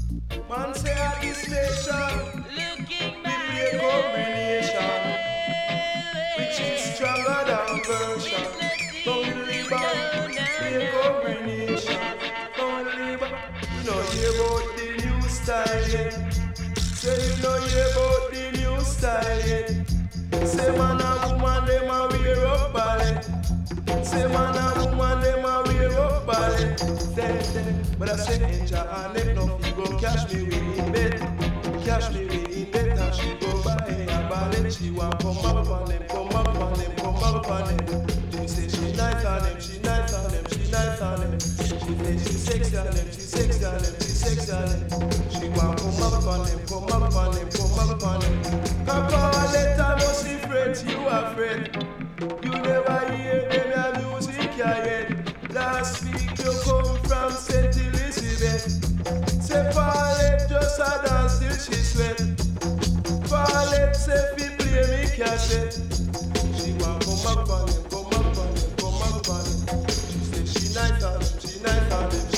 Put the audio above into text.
Man say at this station, Looking we my play combination, which is stronger than version. But we live on play combination. But we live on, you know hear about the new style yet. Say you know hear about the new style yet. Say man and woman them a wear up ballet. Say man and woman them a wear up ballet. But I say enjoy and let no fee go cash me in bed. Cash me in bed and she go buy a ballet. She want come up on them, come up on them, come up on them. She say she nice on them, she nice on them, she nice on them. She say she sexy on them, she sexy on them, she sexy on them. She want come up on them, come up on them, come up on them. Come on, let her know she friends, you are friend. You never hear them your music yet. Last week you come from St. Elizabeth. Say Paulette just a dance till she sweat. Paulette say fi play me cassette. She want come up on them, come up on them, come up on them. She say she nice on them, she nice on them.